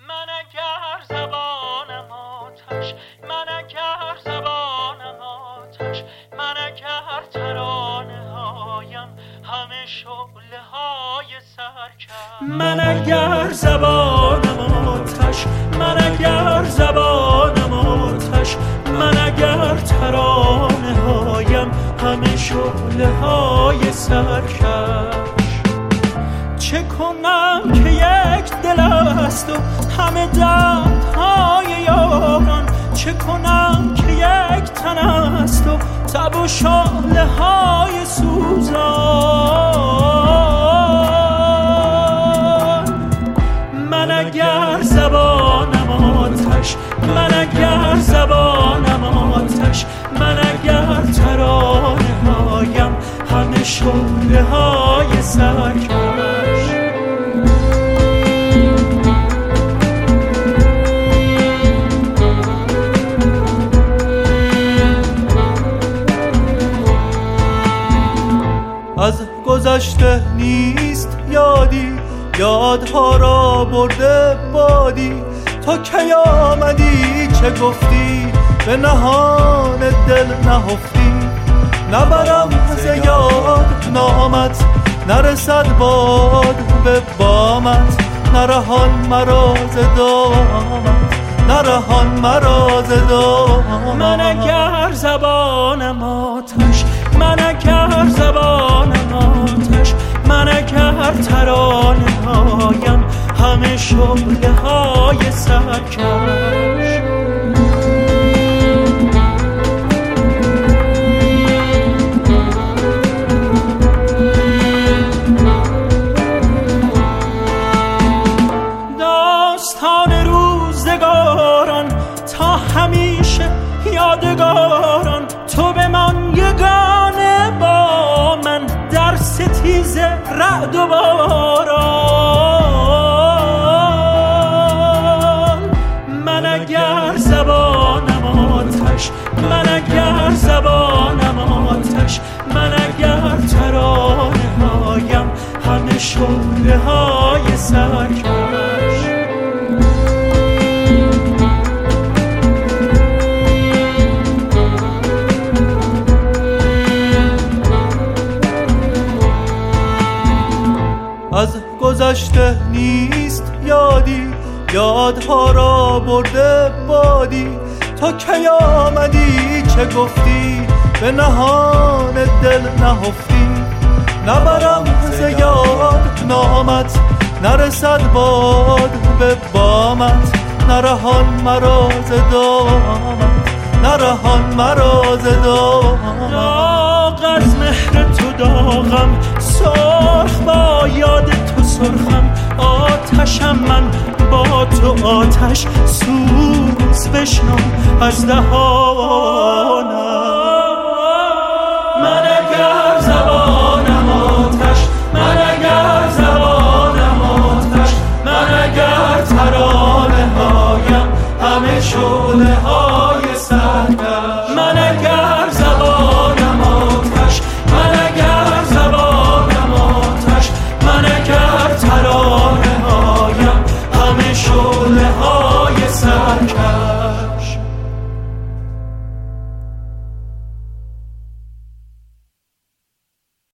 من اگر زبانم آتش، من اگر زبانم آتش، من اگر ترانه هایم همه شعله های سرکش. من اگر زبانم آتش، من اگر زبانم آتش، من اگر ترانه هایم همه شعله های سرکش. چه کنم که یک دل است و همه دردهای یاران، چه کنم که یک تن است و تب و شعله های سوزان. من اگر زبانم آتش، من اگر زبانم آتش، من اگر ترانه هایم همه شعله های سرکش. از گذشته نیست یادی، یادها را برده بادی. تو کی آمدی چه گفتی، به نهان دل نهفتی. نبرم ز یاد نامت، نرسد باد به بامت. نرهان مرا ز دامت، نرهان مرا ز دامت. من اگر زبانم آتش، من اگر زبانم آتش، من اگر ترانه هایم همه شعله های سرکش. داستان روزگاران تا همیشه یادگاران، تو بمان یگانه با من در ستیز رعد و باران. من اگر زبانم آتش، من اگر زبانم آتش، من اگر ترانه هایم همه شعله های سرکش. از گذشته نیست یادی، یادها را برده بادی. تا کی آمدی چه گفتی، به نهان دل نهفتی. نبرم ز یاد نامت، نرسد باد به بامت. نرهان مرا ز دامت، نرهان مرا ز دامت. داغ از مهر تو داغم، سرخ با یاد تو سرخم. آتشم من با تو آتش، سوز بشنو از دهانم.